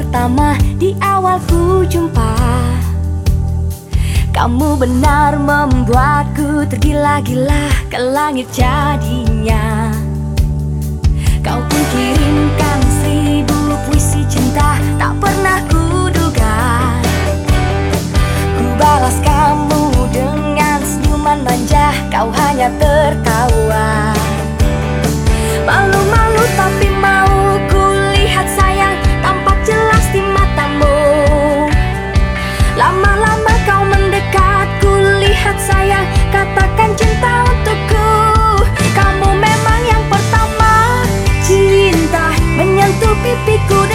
pertama di awal ku jumpa. Kamu benar membuatku tergila-gila, ke langit jadinya. Kau pun kirimkan 1000 puisi cinta, tak pernah kuduga. Ku balas kamu dengan senyuman manja, kau hanya tertawa. Malu-malu tapi mau kulihat sayang, tampak jelas di matamu. Lama-lama kau mendekat, kulihat sayang, katakan cinta untukku. Kamu memang yang pertama, cinta menyentuh pipiku